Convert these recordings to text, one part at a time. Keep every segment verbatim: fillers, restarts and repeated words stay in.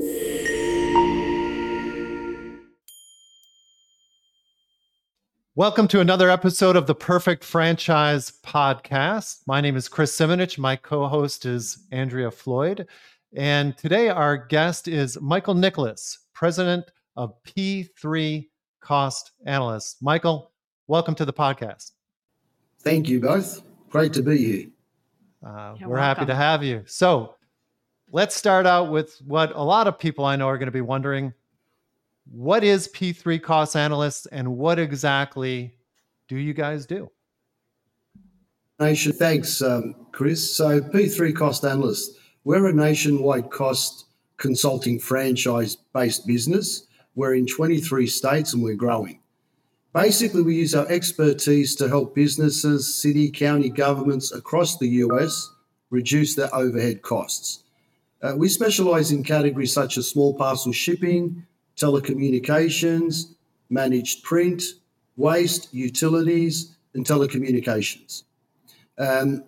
Welcome to another episode of the Perfect Franchise Podcast. My name is Chris Simonich. My co-host is Andrea Floyd. And today our guest is Michael Nicholas, president of P three Cost Analysts. Michael, welcome to the podcast. Thank you both. Great to be here. Uh, we're welcome. Happy to have you. So let's start out with what a lot of people I know are going to be wondering. What is P three Cost Analysts and what exactly do you guys do? Nation, thanks, um, Chris. So P three Cost Analysts, we're a nationwide cost consulting franchise-based business. We're in twenty-three states and we're growing. Basically, we use our expertise to help businesses, city, county governments across the U S reduce their overhead costs. Uh, we specialize in categories such as small parcel shipping, telecommunications, managed print, waste, utilities, and telecommunications. Um,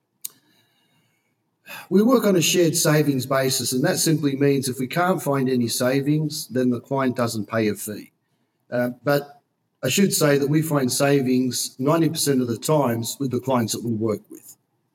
we work on a shared savings basis, and that simply means if we can't find any savings, then the client doesn't pay a fee. Uh, but I should say that we find savings ninety percent of the times with the clients that we work with.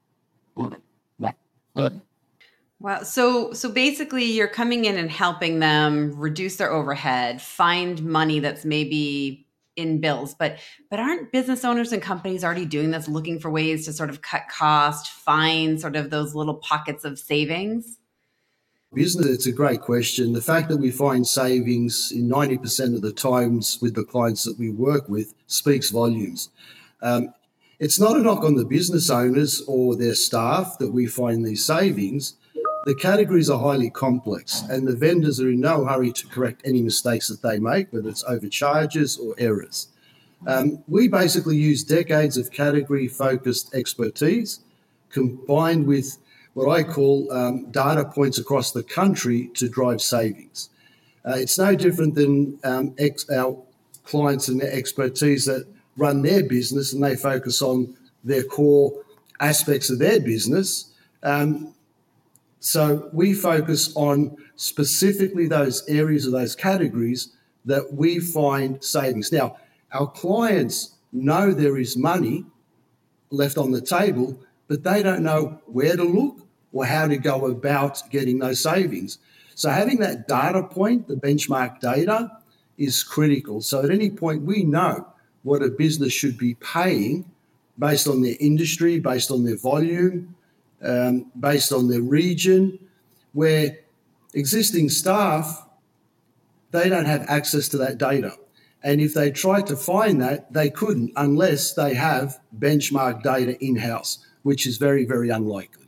Wow. So so basically you're coming in and helping them reduce their overhead, find money that's maybe in bills, but but aren't business owners and companies already doing this, looking for ways to sort of cut cost, find sort of those little pockets of savings? Business, it's a great question. The fact that we find savings in ninety percent of the times with the clients that we work with speaks volumes. Um, it's not a knock on the business owners or their staff that we find these savings. The categories are highly complex and the vendors are in no hurry to correct any mistakes that they make, whether it's overcharges or errors. Um, we basically use decades of category-focused expertise combined with what I call um, data points across the country to drive savings. Uh, it's no different than um, ex- our clients and their expertise that run their business and they focus on their core aspects of their business. Um, So we focus on specifically those areas of those categories that we find savings. Now, our clients know there is money left on the table, but they don't know where to look or how to go about getting those savings. So having that data point, the benchmark data, is critical. So at any point, we know what a business should be paying based on their industry, based on their volume, Um, based on their region, where existing staff, they don't have access to that data. And if they tried to find that, they couldn't unless they have benchmark data in-house, which is very, very unlikely.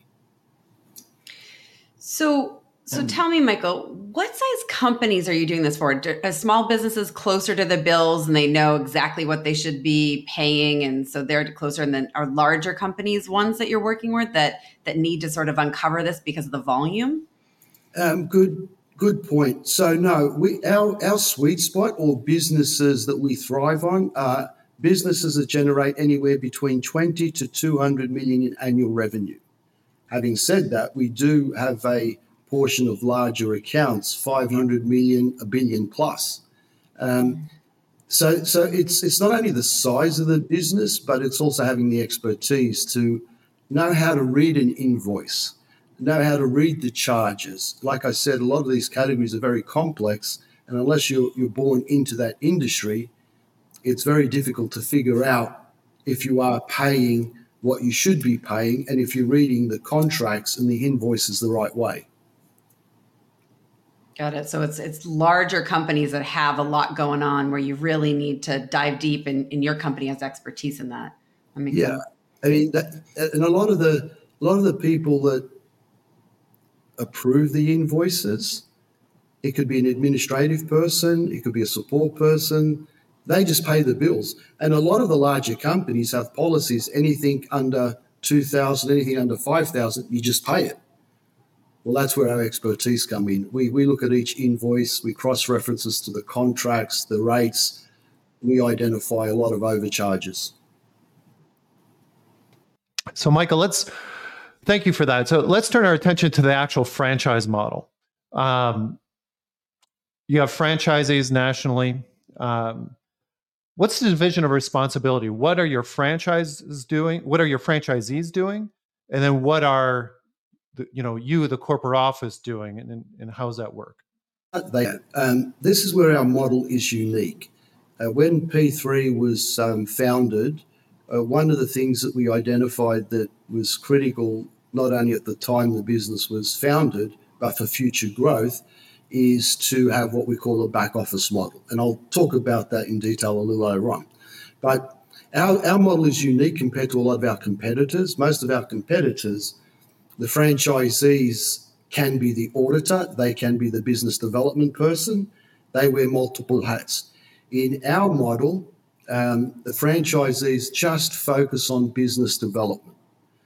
So, so um, tell me, Michael, what size companies are you doing this for? Are small businesses closer to the bills and they know exactly what they should be paying, and so they're closer? And then are larger companies ones that you're working with that that need to sort of uncover this because of the volume? Um, good, good point. So no, we our our sweet spot or businesses that we thrive on are businesses that generate anywhere between twenty to two hundred million in annual revenue. Having said that, we do have a portion of larger accounts, five hundred million, a billion plus. Um, so so it's it's not only the size of the business, but it's also having the expertise to know how to read an invoice, know how to read the charges. Like I said, a lot of these categories are very complex, and unless you're, you're born into that industry, it's very difficult to figure out if you are paying what you should be paying and if you're reading the contracts and the invoices the right way. Got it. So it's it's larger companies that have a lot going on where you really need to dive deep, and, and your company has expertise in that. that makes yeah, sense. I mean, that, and a lot of the a lot of the people that approve the invoices, it could be an administrative person, it could be a support person. They just pay the bills, and a lot of the larger companies have policies. Anything under two thousand, anything under five thousand, you just pay it. Well, that's where our expertise come in. We we look at each invoice, we cross-references to the contracts, the rates. We identify a lot of overcharges. So, Michael, let's thank you for that. So let's turn our attention to the actual franchise model. Um, you have franchisees nationally. Um, what's the division of responsibility? What are your franchises doing? What are your franchisees doing? And then what are the, you know, you, the corporate office, doing? And, and, and how does that work? They, um, this is where our model is unique. Uh, when P three was um, founded, uh, one of the things that we identified that was critical, not only at the time the business was founded, but for future growth, is to have what we call a back office model. And I'll talk about that in detail a little later on. But our, our model is unique compared to a lot of our competitors. Most of our competitors, the franchisees can be the auditor, they can be the business development person, they wear multiple hats. In our model, um, the franchisees just focus on business development.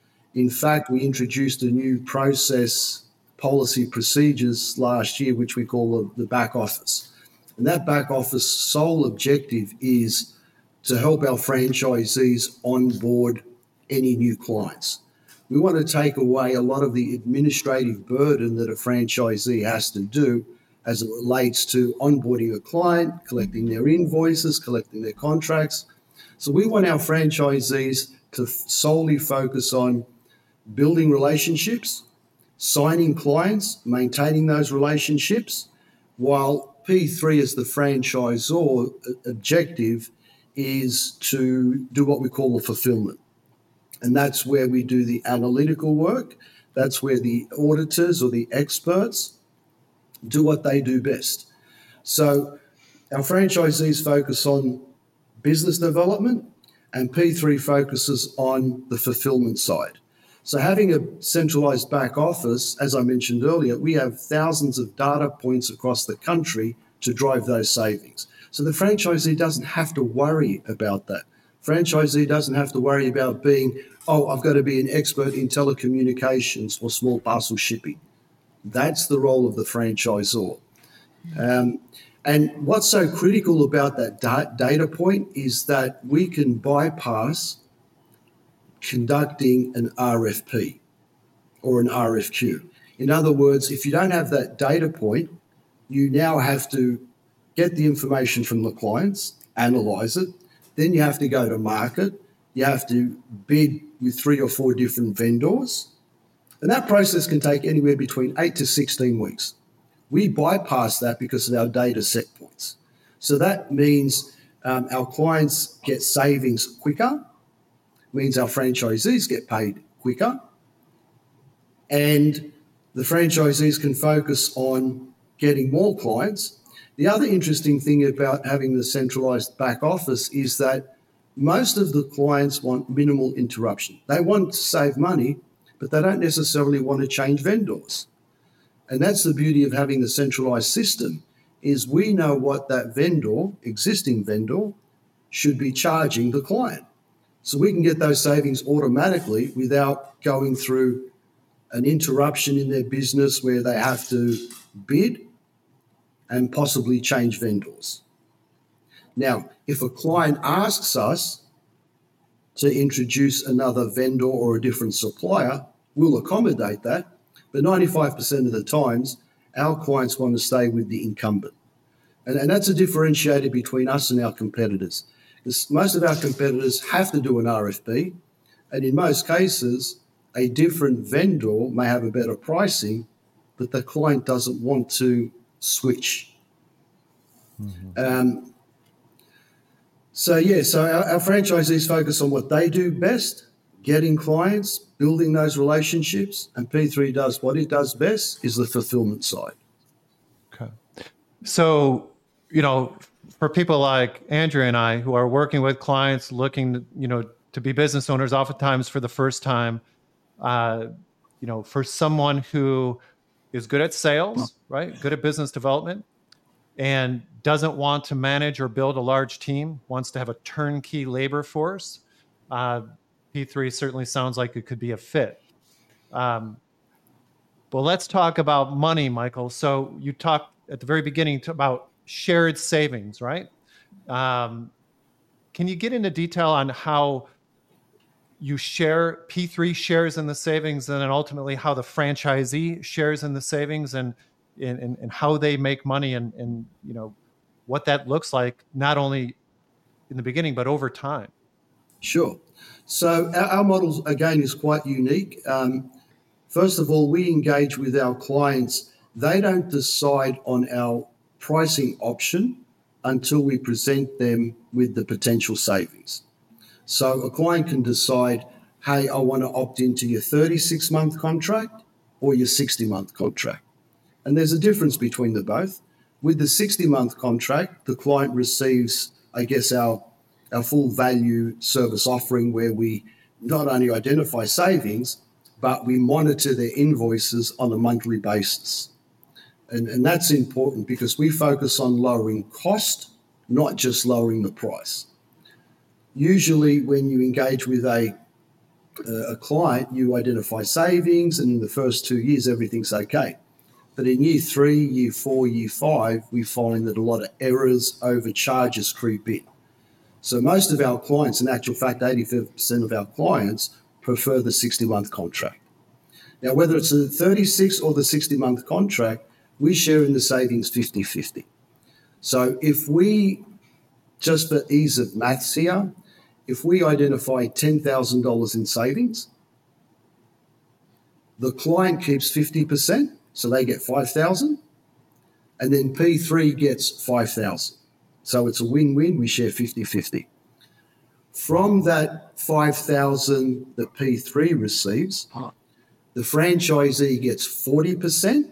In fact, we introduced a new process, policy procedures last year, which we call the, the back office. And that back office sole objective is to help our franchisees onboard any new clients. We want to take away a lot of the administrative burden that a franchisee has to do as it relates to onboarding a client, collecting their invoices, collecting their contracts. So we want our franchisees to solely focus on building relationships, signing clients, maintaining those relationships, while P three as the franchisor objective is to do what we call the fulfillment. And that's where we do the analytical work. That's where the auditors or the experts do what they do best. So our franchisees focus on business development, and P three focuses on the fulfillment side. So having a centralized back office, as I mentioned earlier, we have thousands of data points across the country to drive those savings. So the franchisee doesn't have to worry about that. Franchisee doesn't have to worry about being, oh, I've got to be an expert in telecommunications or small parcel shipping. That's the role of the franchisor. Um, and what's so critical about that da- data point is that we can bypass conducting an R F P or an R F Q. In other words, if you don't have that data point, you now have to get the information from the clients, analyze it, then you have to go to market, you have to bid with three or four different vendors, and that process can take anywhere between eight to sixteen weeks. We bypass that because of our data set points. So that means um, our clients get savings quicker, means our franchisees get paid quicker, and the franchisees can focus on getting more clients. The other interesting thing about having the centralized back office is that most of the clients want minimal interruption. They want to save money, but they don't necessarily want to change vendors. And that's the beauty of having the centralized system, is we know what that vendor, existing vendor, should be charging the client. So we can get those savings automatically without going through an interruption in their business where they have to bid and possibly change vendors. Now, if a client asks us to introduce another vendor or a different supplier, we'll accommodate that. But ninety-five percent of the times, our clients want to stay with the incumbent. And, and that's a differentiator between us and our competitors. Because most of our competitors have to do an R F P, and in most cases, a different vendor may have a better pricing, but the client doesn't want to switch. Mm-hmm. Um, so, yeah, so our, our franchisees focus on what they do best, getting clients, building those relationships, and P three does what it does best, is the fulfillment side. Okay. So, you know, for people like Andrea and I who are working with clients looking, you know, to be business owners, oftentimes for the first time, uh, you know, for someone who is good at sales, right, good at business development, and doesn't want to manage or build a large team, wants to have a turnkey labor force, uh, P three certainly sounds like it could be a fit. Um, but let's talk about money, Michael. So you talked at the very beginning about shared savings, right? Um, can you get into detail on how you share, P three shares in the savings, and then ultimately how the franchisee shares in the savings? And in, in, in how they make money and, and, you know, what that looks like, not only in the beginning, but over time? Sure. So our, our model, again, is quite unique. Um, first of all, we engage with our clients. They don't decide on our pricing option until we present them with the potential savings. So a client can decide, hey, I want to opt into your thirty-six month contract or your sixty month contract. And there's a difference between the both. With the sixty month contract, the client receives, I guess, our, our full value service offering, where we not only identify savings, but we monitor their invoices on a monthly basis. And, and that's important because we focus on lowering cost, not just lowering the price. Usually when you engage with a, a client, you identify savings, and in the first two years, everything's okay. But in year three, year four, year five, we find that a lot of errors, overcharges creep in. So most of our clients, in actual fact, eighty-five percent of our clients prefer the sixty month contract. Now, whether it's a thirty-six or the sixty month contract, we share in the savings fifty-fifty. So if we, just for ease of maths here, if we identify ten thousand dollars in savings, the client keeps fifty percent, so they get five thousand dollars, and then P three gets five thousand dollars. So it's a win-win, we share fifty-fifty. From that five thousand dollars that P three receives, the franchisee gets forty percent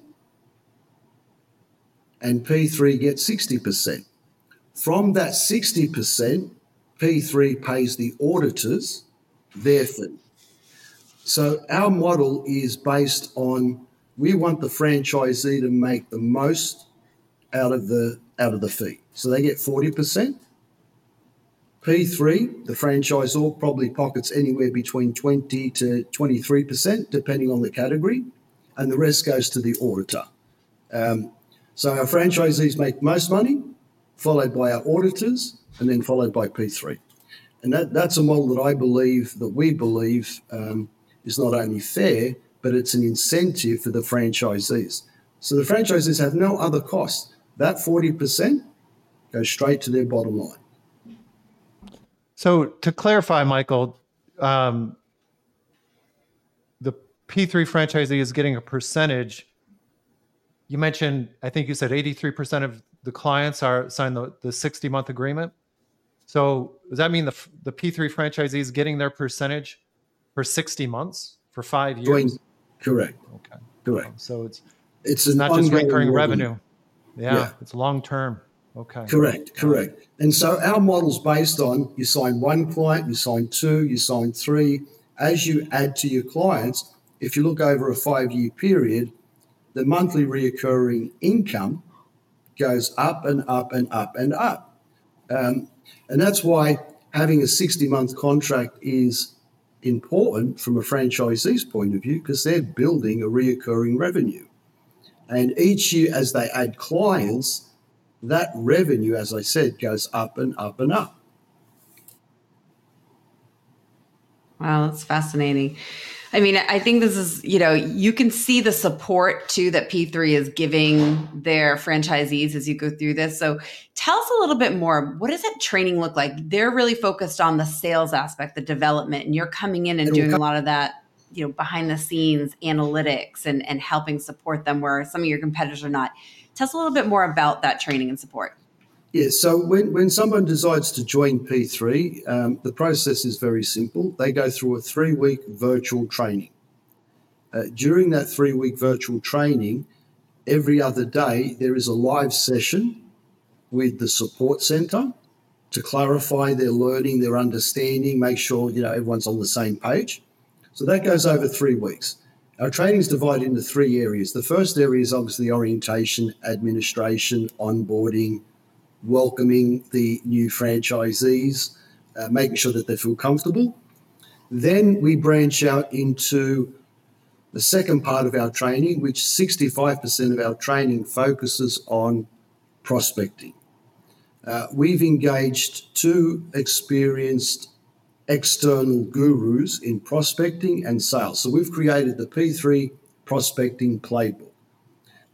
and P three gets sixty percent. From that sixty percent, P three pays the auditors their fee. So our model is based on, we want the franchisee to make the most out of the out of the fee. So they get forty percent. P three, the franchisor, probably pockets anywhere between twenty to twenty-three percent, depending on the category, and the rest goes to the auditor. Um, so our franchisees make most money, followed by our auditors, and then followed by P three. And that, that's a model that I believe, that we believe um, is not only fair, but it's an incentive for the franchisees. So the franchisees have no other cost. That forty percent goes straight to their bottom line. So to clarify, Michael, um, the P three franchisee is getting a percentage. You mentioned, I think you said eighty-three percent of the clients are signed the, the sixty month agreement. So does that mean the, the P three franchisee is getting their percentage for sixty months, for five years? Doing, correct. Okay. Correct. So it's, it's, it's not just recurring revenue. revenue. Yeah, yeah. It's long-term. Okay. Correct, correct. And so our model's based on, you sign one client, you sign two, you sign three. As you add to your clients, if you look over a five-year period, the monthly reoccurring income goes up and up and up and up. Um, and that's why having a sixty month contract is important from a franchisee's point of view, because they're building a reoccurring revenue. And each year as they add clients, that revenue, as I said, goes up and up and up. Wow, that's fascinating. I mean, I think this is, you know, you can see the support too that P three is giving their franchisees as you go through this. So tell us a little bit more. What does that training look like? They're really focused on the sales aspect, the development, and you're coming in and doing a lot of that, you know, behind the scenes analytics and, and helping support them where some of your competitors are not. Tell us a little bit more about that training and support. Yeah, so when, when someone decides to join P three, um, the process is very simple. They go through a three-week virtual training. Uh, during that three-week virtual training, every other day there is a live session with the support centre to clarify their learning, their understanding, make sure, you know, everyone's on the same page. So that goes over three weeks. Our training is divided into three areas. The first area is obviously orientation, administration, onboarding, welcoming the new franchisees, uh, making sure that they feel comfortable. Then we branch out into the second part of our training, which sixty-five percent of our training focuses on prospecting. Uh, we've engaged two experienced external gurus in prospecting and sales. So we've created the P three prospecting playbook.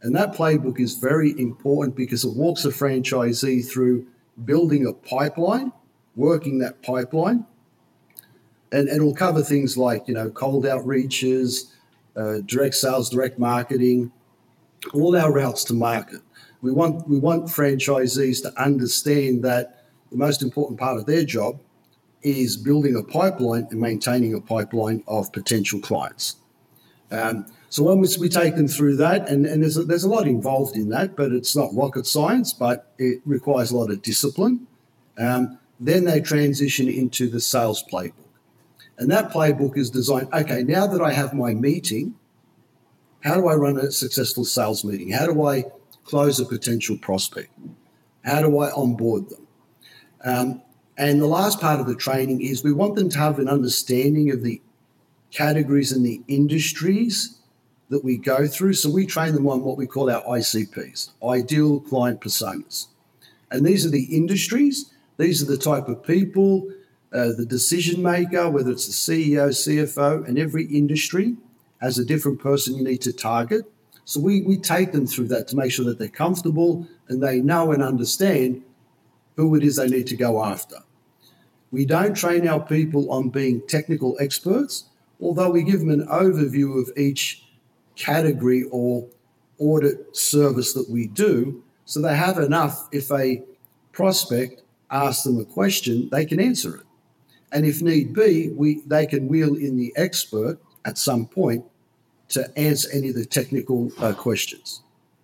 And that playbook is very important because it walks a franchisee through building a pipeline, working that pipeline, and, and it'll cover things like, you know, cold outreaches, uh, direct sales, direct marketing, all our routes to market. We want we want franchisees to understand that the most important part of their job is building a pipeline and maintaining a pipeline of potential clients. Um, so once we take them through that, and, and there's, a, there's a lot involved in that, but it's not rocket science, but it requires a lot of discipline. Um, then they transition into the sales playbook. And that playbook is designed, okay, now that I have my meeting, how do I run a successful sales meeting? How do I close a potential prospect? How do I onboard them? Um, and the last part of the training is we want them to have an understanding of the categories and the industries that we go through. So we train them on what we call our I C Ps, ideal client personas. And these are the industries. These are the type of people, uh, the decision maker, whether it's the C E O, C F O, and every industry has a different person you need to target. So we, we take them through that to make sure that they're comfortable and they know and understand who it is they need to go after. We don't train our people on being technical experts, although we give them an overview of each category or audit service that we do, so they have enough if a prospect asks them a question, they can answer it. And if need be, we they can wheel in the expert at some point to answer any of the technical uh, questions.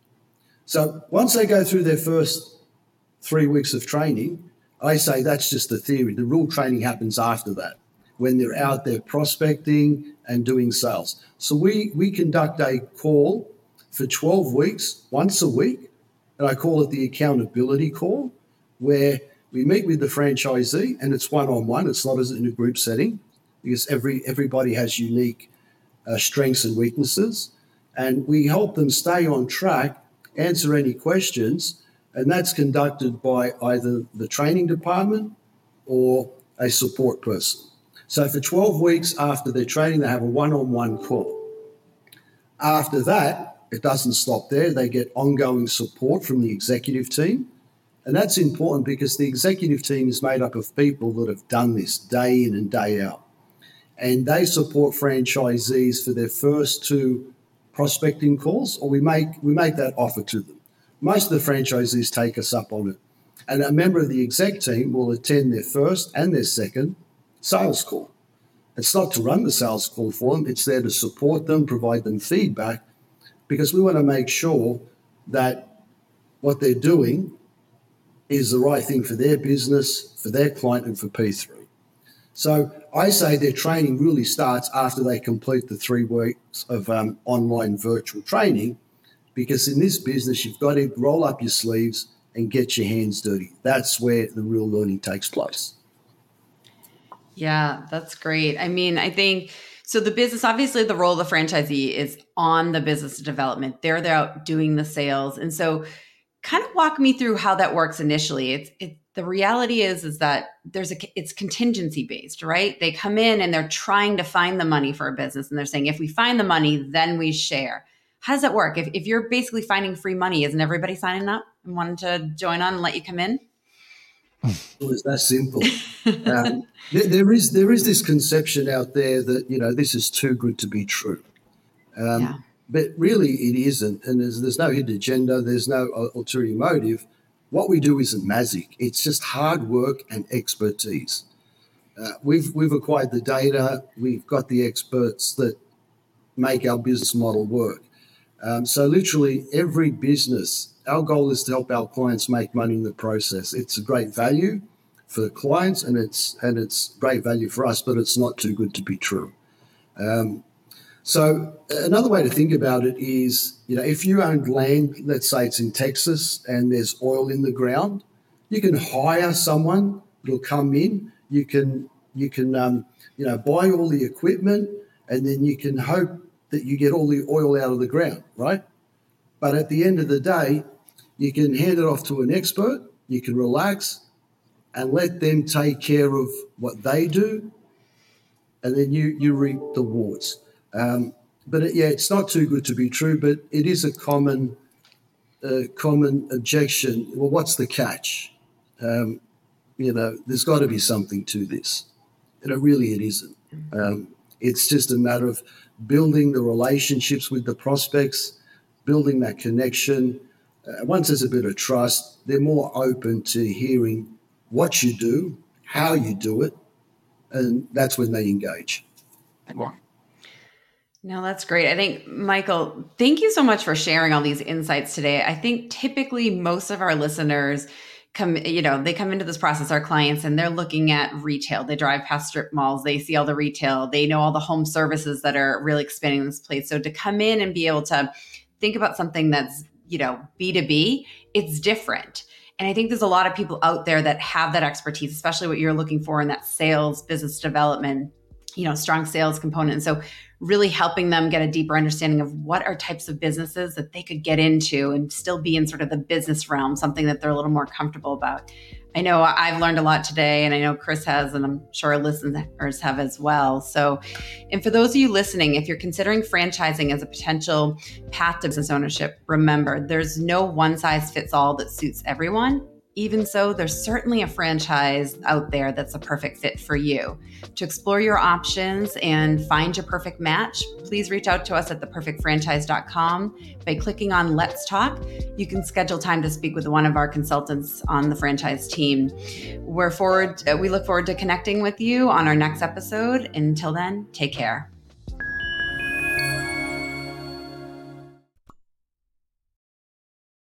So once they go through their first three weeks of training, I say that's just the theory. The real training happens after that, when they're out there prospecting and doing sales. So we, we conduct a call for twelve weeks, once a week, and I call it the accountability call, where we meet with the franchisee and it's one-on-one. It's not as in a group setting because every everybody has unique uh, strengths and weaknesses. And we help them stay on track, answer any questions, and that's conducted by either the training department or a support person. So for twelve weeks after their training, they have a one-on-one call. After that, it doesn't stop there. They get ongoing support from the executive team. And that's important because the executive team is made up of people that have done this day in and day out. And they support franchisees for their first two prospecting calls, or we make we make that offer to them. Most of the franchisees take us up on it. And a member of the exec team will attend their first and their second sales call. It's not to run the sales call for them. It's there to support them, provide them feedback, because we want to make sure that what they're doing is the right thing for their business, for their client, and for P three. So I say their training really starts after they complete the three weeks of um, online virtual training, because in this business, you've got to roll up your sleeves and get your hands dirty. That's where the real learning takes place. Yeah, that's great. I mean, I think, so the business, obviously the role of the franchisee is on the business development. They're there out doing the sales. And so kind of walk me through how that works initially. It's it, the reality is, is that there's a, it's contingency based, right? They come in and they're trying to find the money for a business. And they're saying, if we find the money, then we share. How does that work? If, if you're basically finding free money, isn't everybody signing up and wanting to join on and let you come in? Well, it's that simple. um, there, there is there is this conception out there that, you know, this is too good to be true. Um, yeah. But really it isn't. And there's, there's no hidden agenda. There's no ulterior motive. What we do isn't magic. It's just hard work and expertise. Uh, we've we've acquired the data. We've got the experts that make our business model work. Um, so literally every business, our goal is to help our clients make money in the process. It's a great value for the clients, and it's and it's great value for us, but it's not too good to be true. Um, so another way to think about it is, you know, if you own land, let's say it's in Texas and there's oil in the ground, you can hire someone that'll come in. You can you can um, you know, buy all the equipment, and then you can hope that you get all the oil out of the ground, right? But at the end of the day, you can hand it off to an expert, you can relax and let them take care of what they do, and then you, you reap the rewards. Um, but it, yeah, it's not too good to be true, but it is a common uh, common objection. Well, what's the catch? Um, you know, there's got to be something to this. And it really, it isn't. Um, it's just a matter of building the relationships with the prospects, building that connection. Uh, once there's a bit of trust, they're more open to hearing what you do, how you do it, and that's when they engage. Wow. No, that's great. I think, Michael, thank you so much for sharing all these insights today. I think typically most of our listeners come, you know, they come into this process, our clients, and they're looking at retail. They drive past strip malls, they see all the retail, they know all the home services that are really expanding this place. So to come in and be able to think about something that's, you know, B two B, it's different. And I think there's a lot of people out there that have that expertise, especially what you're looking for in that sales, business development, you know, strong sales component. And so really helping them get a deeper understanding of what are types of businesses that they could get into and still be in sort of the business realm, something that they're a little more comfortable about. I know I've learned a lot today, and I know Chris has, and I'm sure our listeners have as well. So, and for those of you listening, if you're considering franchising as a potential path to business ownership, remember, there's no one size fits all that suits everyone. Even so, there's certainly a franchise out there that's a perfect fit for you. To explore your options and find your perfect match, please reach out to us at the perfect franchise dot com. By clicking on Let's Talk, you can schedule time to speak with one of our consultants on the franchise team. We're forward, we look forward to connecting with you on our next episode. Until then, take care.